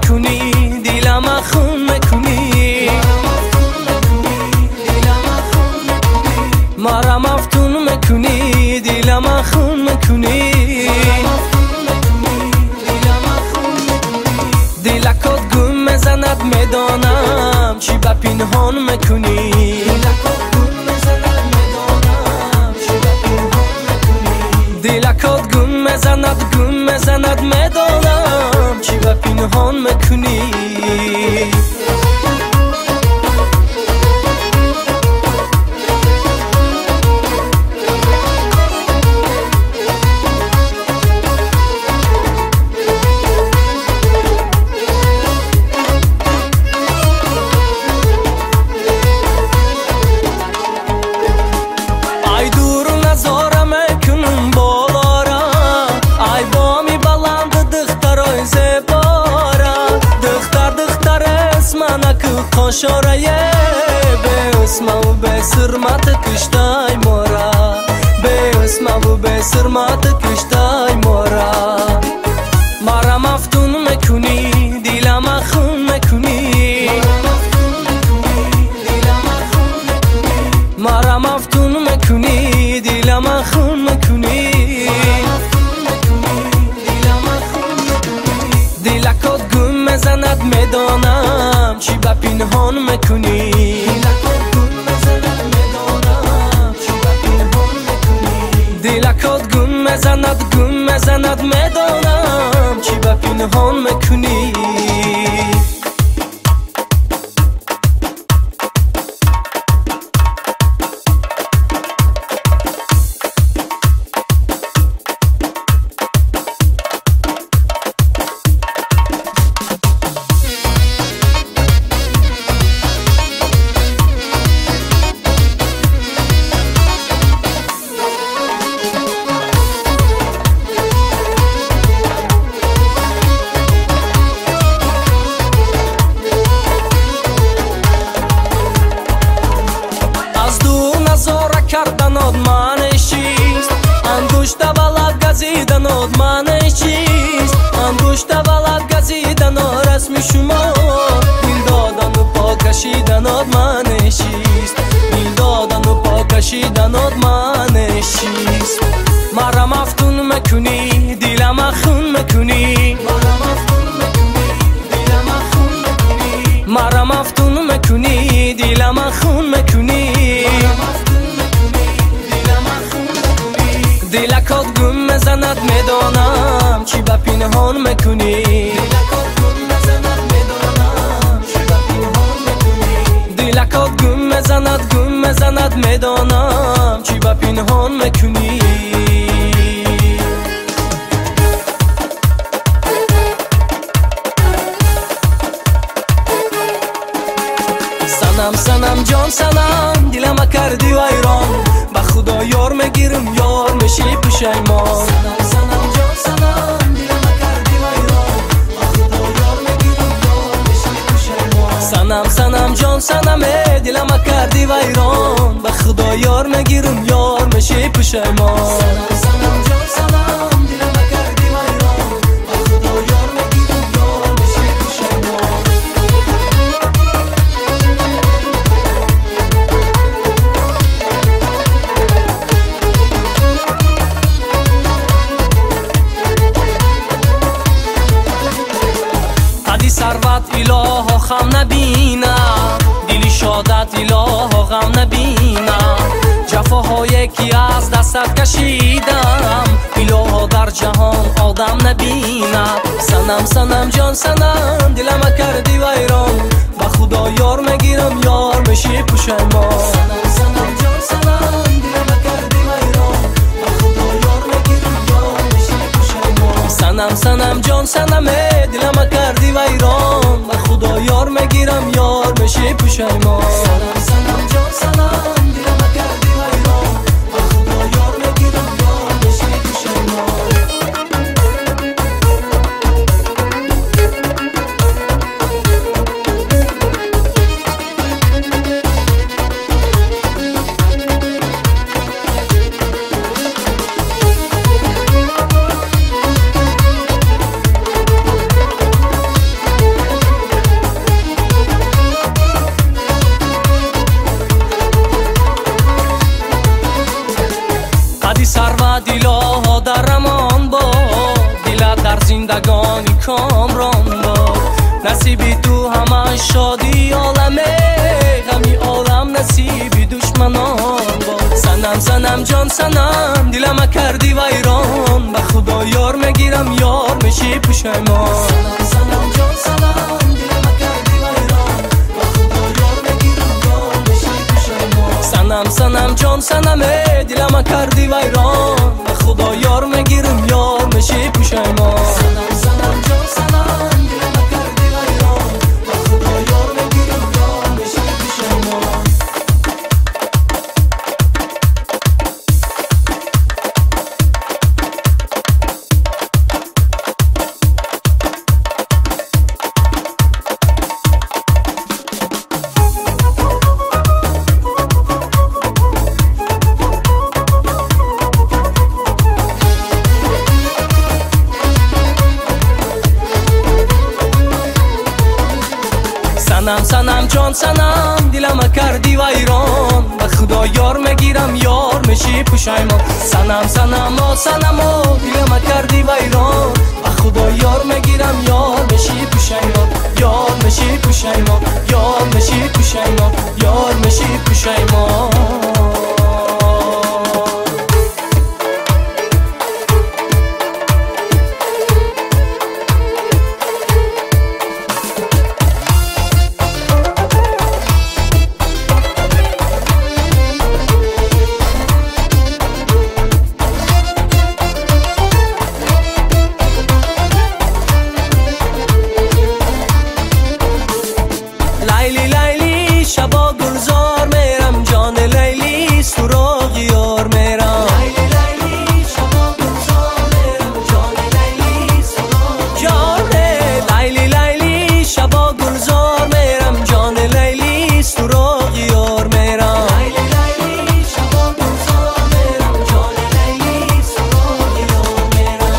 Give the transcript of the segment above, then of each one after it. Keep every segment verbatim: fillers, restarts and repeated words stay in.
میکنی دیلم خون میکنی مرا مفتون میکنی دیلم خون میکنی دیلکات گم میزند میدانم چی با پنهان میکنی دیلکات گم میزند گم میزند میدانم چی با پنهان میکنی شورایه به اسم و به سرمت کشتای مورا به اسم و به سرمت کشتای مورا مرا مفتون میکنی دیلم خون میکنی مرا مفتون میکنی دیلم خون میکنی دیلکات گم میزند میدانم چی با پنهان میکنی دیلکات گم میزند گم میزند میدانم چی با پنهان میکنی کردنات معنیش چیست؟ انگشت بالا گزیدنات معنیش چیست؟ انگشت بالا گزیدنات رسم شما دل دادن و پا کشیدنات معنیش چیست؟ دل دادن و پا کشیدنات معنیش چیست؟ مرا مفتون میکنی دیلم خون میکنی مرا مفتون میکنی دیلم خون میکنی دیلکات گم میزند میدانم چی با پنهان میکنی دیلکات گم میزند گم میزند میدانم چی با پنهان میکنی سنم سنم جان سنم دیلم کردی ویران با خدا یار میگیرم یار میشی پشیمان سنم سنم جان سنم دیلم کردی ویران با خدا یار میگیرم یار میشی پشیمان سنم سنم جان سنم دیلم کردی ویران با خدا یار میگیرم یار میشی پشیمان سنم سنم جان سنم دیلم کردی ویران با خدا یار میگیرم یار میشی پشیمان ثروت اله خم نبینم دلی شادت اله غم نبینم جفاهایی که از دستت کشیدم اله در جهان آدم نبینم سنم سنم جان سنم دلم کردی ویران با خدا یار میگیرم یار میشی پشیمان سنم سنم جان سنم دلم کردی ویران با خدا یار میگیرم یار میشی پشیمان سنم سنم جان سنم دلم کردی ویران با خدا یار میگیرم یار میشی پشیمان سنم سنم جان سنم دلم کردی ویران با خدا یار میگیرم یار میشی پشیمان زندگانی کامران باد. نصیبی تو همه شادی عالمه، غمی عالم نصیبی دشمنان باد. سنم سنم جان سنم دلم کردی ویران، به خدا یار میگیرم یار میشی پشیمان. سنم سنم جان سنم دلم کردی ویران، به خدا یار میگیرم یار میشی پشیمان. سنم سنم جان سنم دلم کردی ویران، به خدا یار میگیرم یار میشی پشیمان. سنم سنم جان سنم دلم کردی ویران، به خدا یار میگیرم یار میشی پشیمان. سنم سنم جان سنم دلم کردی ویران، به خدا یار میگیرم یار میشی پشیمان. سنم سنم آ سنم آ دلم کردی ویران، به خدا یار میگیرم یار میشی پشیمان. یار میشی پشیمان، یار میشی پشیمان، یار میشی پشیمان. لیلی لیلی شبا گلزار میرم، جان لیلی سراغ یار میرم. لیلی لیلی شبا گلزار میرم، جان لیلی سراغ جان. لیلی لیلی شبا گلزار میرم، جان لیلی سراغ یار میرم. لیلی لیلی شبا گلزار میرم، جان لیلی سراغ یار میرم.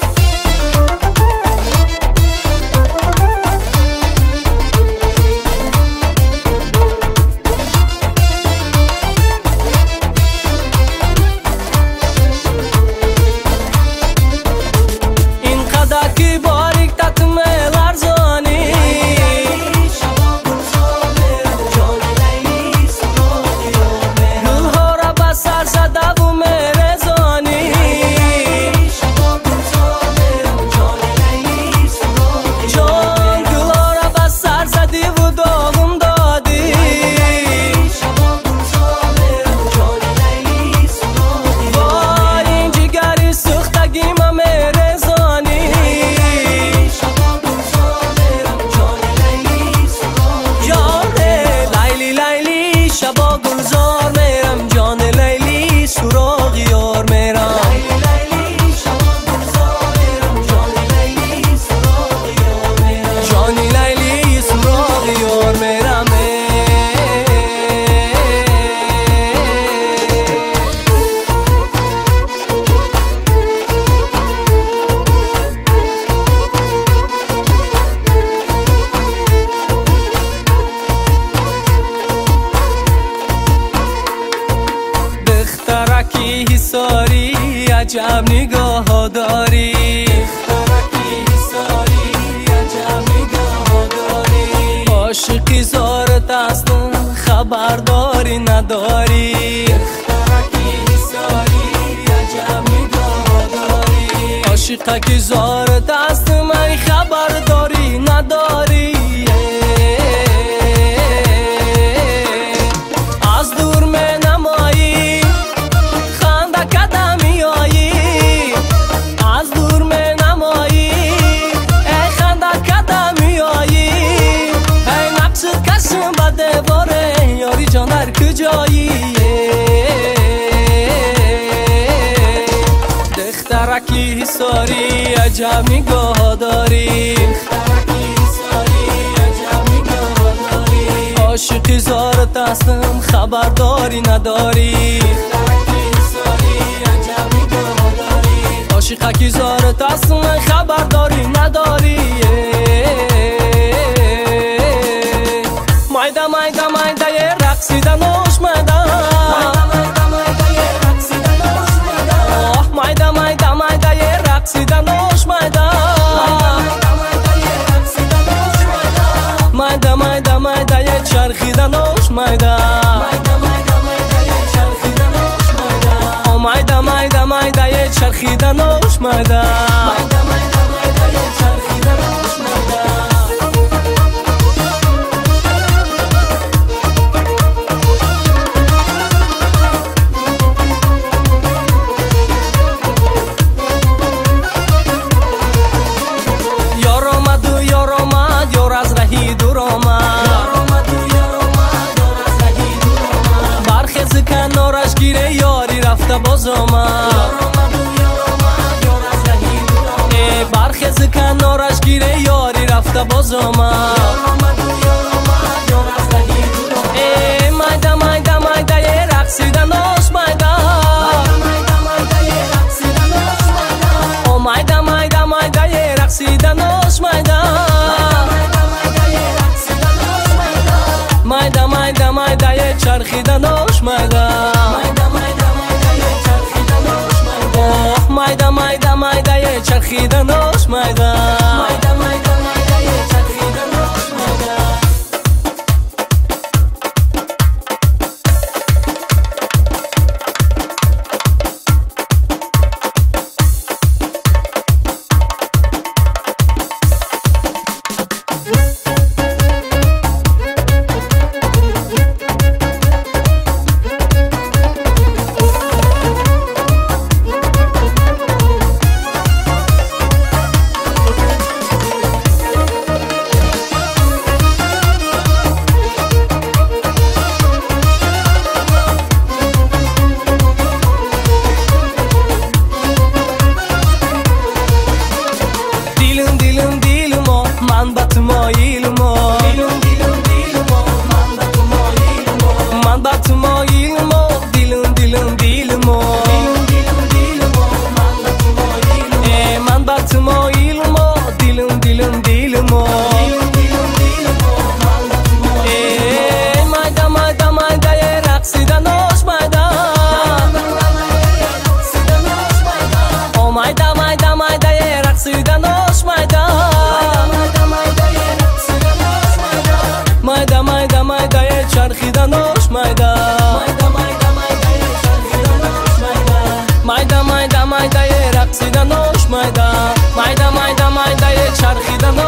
دخترکی حساری عجب نگاه داری، دخترکی حساری عجب نگاه داری. عاشقی زارت هستم خبرداری نداری، دخترکی حساری عجب نگاه داری. عاشقی زارت هستم خبرداری نداری. از دور می نمایی خنده کدمی آیی، از دور می نمایی ای خنده کدمی آیی. ای نقش کشم به دیواره یاری جان در کجایی. دخترکی حساری عجب نگاه داری، عاشقی زارت هستم خبرداری نداری. عاشقی زارت هستم خبرداری نداری. مایده مایده مایده یه رقصیدن اوش مایده، مایده مایده مایده یه رقصیدن اوش مایده. mayda o mayda mayda mayda ye charxidan osh mayda باز آمد برخیز کنارش گیره یاری رفته باز آمد مایده مایده مایده یه رقصیدن آش مایده او مایده مایده مایده یه رقصیدن آش مایده مایده مایده مایده یه چرخیدن آش مایده mayda mayda mayda ye charxidan osh mayda mayda mayda mayda ye charxidan osh mayda mayda mayda mayda ye charxidan osh mayda mayda mayda mayda ye charxidan osh mayda mayda mayda mayda ye raqsidan osh mayda mayda mayda mayda ye charxidan